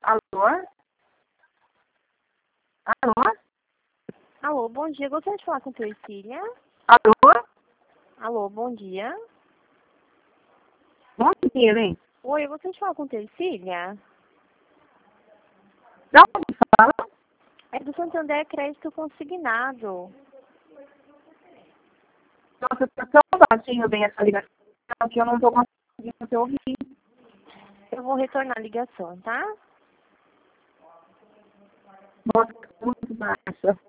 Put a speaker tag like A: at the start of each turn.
A: Alô? Alô?
B: Alô, bom dia. Gostaria de falar com Tercília.
A: Alô?
B: Alô, bom dia.
A: Bom dia, hein?
B: Oi, eu gostaria de falar com Tercília.
A: Da onde fala?
B: É do Santander Crédito Consignado.
A: Nossa, tá tão baixinho bem essa ligação que eu não tô conseguindo te ouvir.
B: Eu vou retornar a ligação, tá?
A: Nossa, tá muito baixa.